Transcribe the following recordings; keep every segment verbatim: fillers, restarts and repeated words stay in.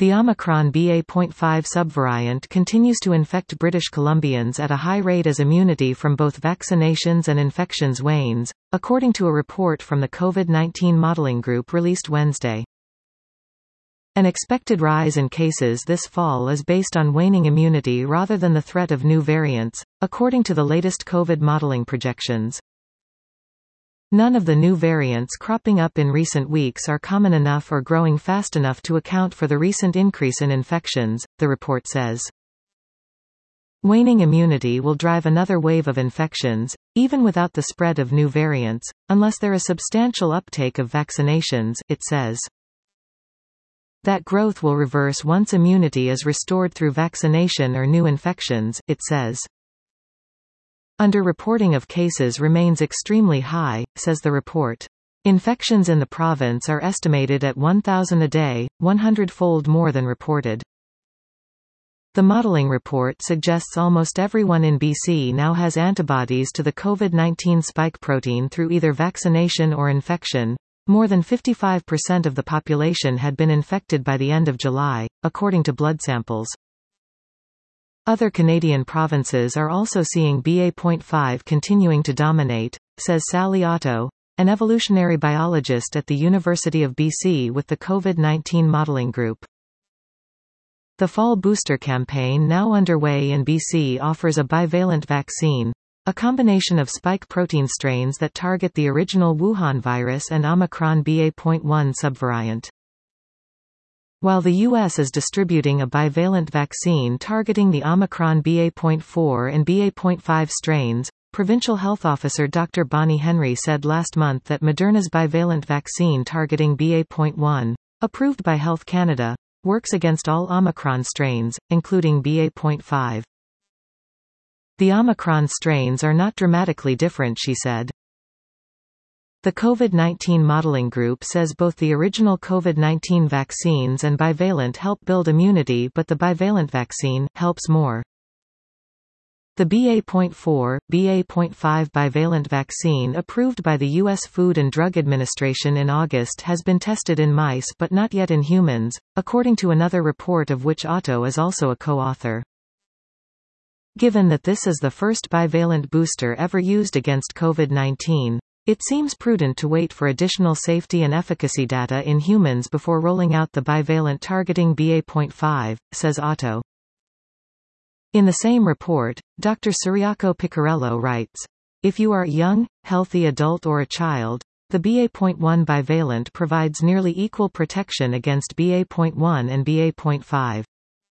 The Omicron B A point five subvariant continues to infect British Columbians at a high rate as immunity from both vaccinations and infections wanes, according to a report from the COVID nineteen modeling group released Wednesday. An expected rise in cases this fall is based on waning immunity rather than the threat of new variants, according to the latest COVID modeling projections. None of the new variants cropping up in recent weeks are common enough or growing fast enough to account for the recent increase in infections, the report says. Waning immunity will drive another wave of infections, even without the spread of new variants, unless there is substantial uptake of vaccinations, it says. That growth will reverse once immunity is restored through vaccination or new infections, it says. Underreporting of cases remains extremely high, says the report. Infections in the province are estimated at one thousand a day, one hundred-fold more than reported. The modeling report suggests almost everyone in B C now has antibodies to the COVID nineteen spike protein through either vaccination or infection. More than fifty-five percent of the population had been infected by the end of July, according to blood samples. Other Canadian provinces are also seeing B A point five continuing to dominate, says Sally Otto, an evolutionary biologist at the University of B C with the COVID nineteen modeling group. The fall booster campaign now underway in B C offers a bivalent vaccine, a combination of spike protein strains that target the original Wuhan virus and Omicron B A point one subvariant. While the U S is distributing a bivalent vaccine targeting the Omicron B A point four and B A point five strains, Provincial Health Officer Doctor Bonnie Henry said last month that Moderna's bivalent vaccine targeting B A point one, approved by Health Canada, works against all Omicron strains, including B A point five. The Omicron strains are not dramatically different, she said. The COVID nineteen modeling group says both the original COVID nineteen vaccines and bivalent help build immunity, but the bivalent vaccine helps more. The B A point four, B A point five bivalent vaccine approved by the U S Food and Drug Administration in August has been tested in mice but not yet in humans, according to another report of which Otto is also a co-author. Given that this is the first bivalent booster ever used against COVID nineteen, it seems prudent to wait for additional safety and efficacy data in humans before rolling out the bivalent targeting B A point five, says Otto. In the same report, Doctor Ciriaco Piccarello writes, if you are a young, healthy adult or a child, the B A point one bivalent provides nearly equal protection against B A point one and B A point five.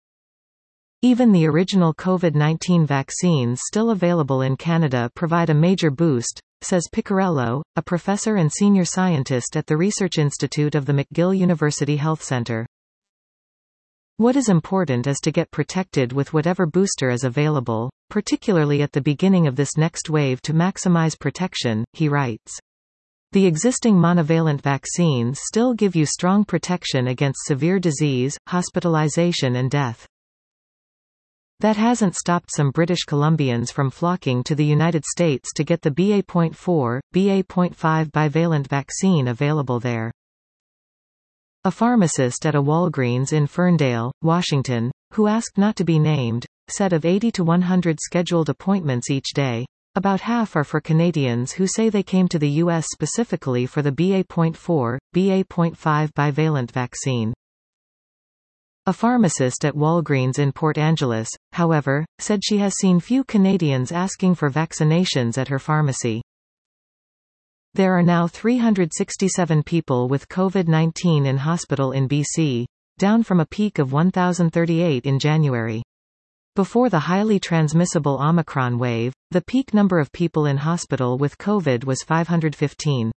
Even the original COVID nineteen vaccines still available in Canada provide a major boost, says Piccarello, a professor and senior scientist at the Research Institute of the McGill University Health Centre. What is important is to get protected with whatever booster is available, particularly at the beginning of this next wave to maximize protection, he writes. The existing monovalent vaccines still give you strong protection against severe disease, hospitalization and death. That hasn't stopped some British Columbians from flocking to the United States to get the B A point four, B A point five bivalent vaccine available there. A pharmacist at a Walgreens in Ferndale, Washington, who asked not to be named, said of eighty to one hundred scheduled appointments each day, about half are for Canadians who say they came to the U S specifically for the B A point four, B A point five bivalent vaccine. A pharmacist at Walgreens in Port Angeles, however, said she has seen few Canadians asking for vaccinations at her pharmacy. There are now three hundred sixty-seven people with COVID nineteen in hospital in B C, down from a peak of one thousand thirty-eight in January. Before the highly transmissible Omicron wave, the peak number of people in hospital with COVID was five hundred fifteen.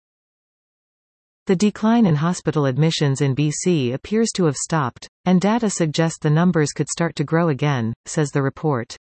The decline in hospital admissions in B C appears to have stopped, and data suggest the numbers could start to grow again, says the report.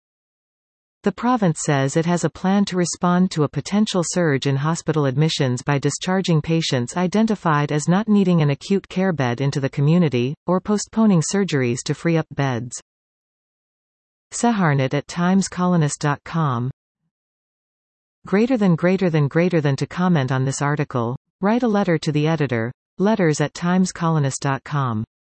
The province says it has a plan to respond to a potential surge in hospital admissions by discharging patients identified as not needing an acute care bed into the community, or postponing surgeries to free up beds. Seharnit at times colonist dot com. Greater than greater than greater than to comment on this article, write a letter to the editor, letters at times colonist dot com.